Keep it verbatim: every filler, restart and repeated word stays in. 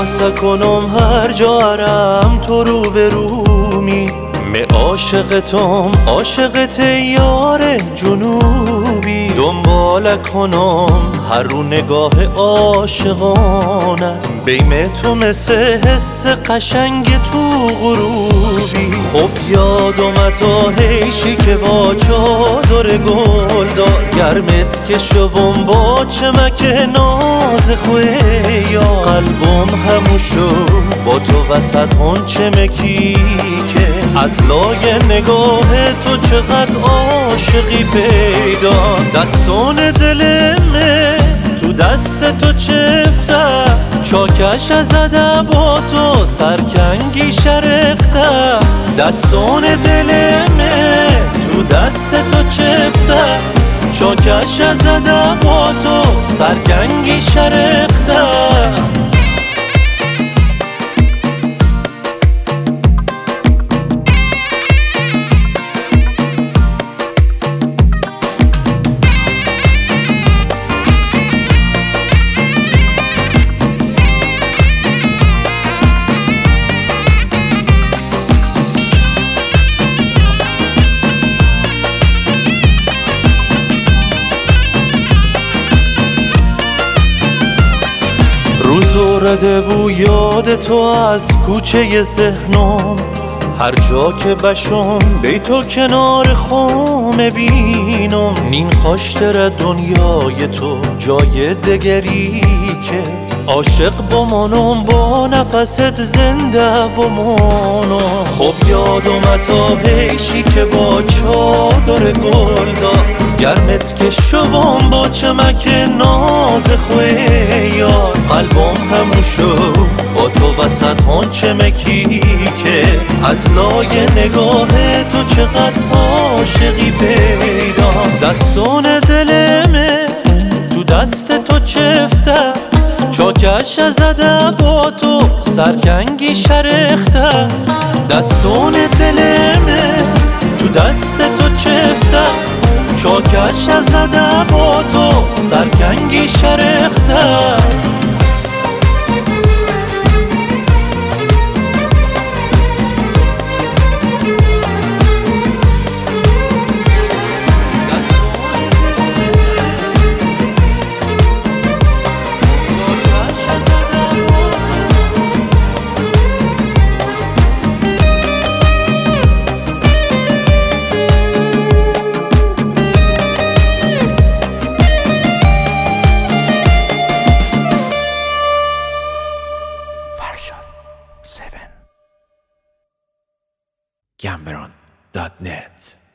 بسه کنم هر جا هرم تو رو به رومی می عاشقتم عاشقت یار جنوبی دنبال کنم هر رو نگاه عاشقانه بیم تو مثل حس قشنگ تو غروبی خب یادم تا هیشی که با چادر گل دار گرمت که شوم با چمک ناز خوی یا قلبم همو شو با تو وسط اون چمکی که از لای نگاه تو چقدر عاشقی پیدا دستان دلمه تو دست تو چفته چاکش زده با تو سرکنگی شرخته دستان دلمه تو دست تو چفته چاکش زده با تو سرکنگی شرخته روزو رده بو یاد تو از کوچه ذهنم هر جا که بشم بی تو کنار خم بینم نین خوشتر دنیای تو جای دگری که عاشق بمانم با نفست زنده بمانم خب یادم تا هیشی که با چادر گل دار گرمت که شوم با چمک ناز خوی یار قلبم همو شو با تو وسط هون چمکی که از لای نگاه تو چقدر عاشقی پیدا دستان دلمه تو دست تو چفته چاکش زده با تو سرکنگی شرخته دستان دلمه تو دست تو چفته چاکش زده با تو سرکنگی شرخته Cameron dot net